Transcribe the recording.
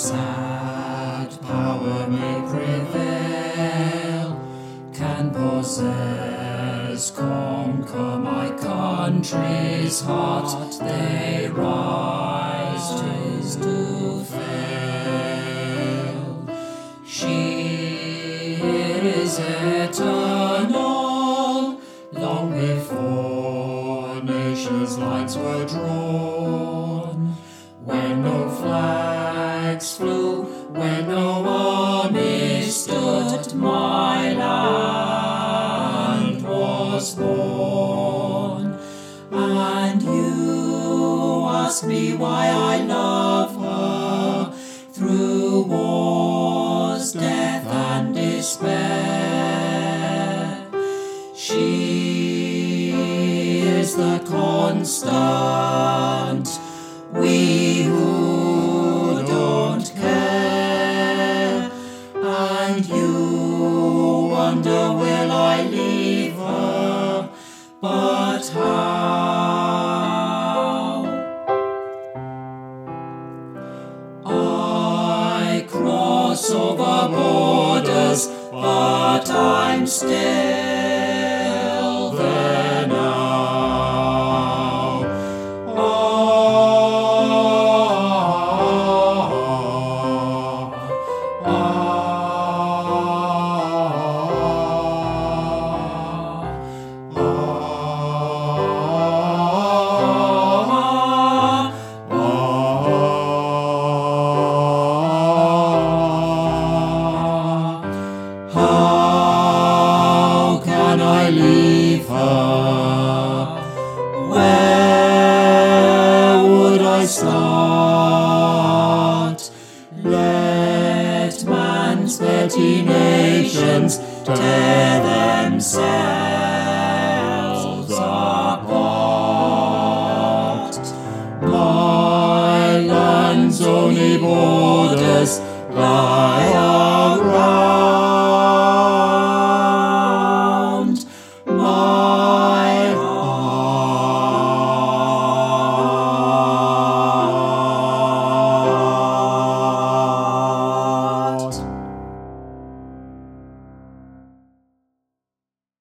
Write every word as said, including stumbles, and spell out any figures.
sad power may prevail, can possess, conquer my country's heart, they rise, 'tis to fail. She is eternal, long before nations' lines were drawn, when no flags flew, when no army stood, my land was born. And you ask me why I love her, through wars, death and despair. She is the constant, we who don't care. And you wonder, will I leave her? But how? I cross over borders, but I'm still there now. Ah, how can I leave her? Where would I start? Let man's petty nations tear themselves apart. My land's only borders lie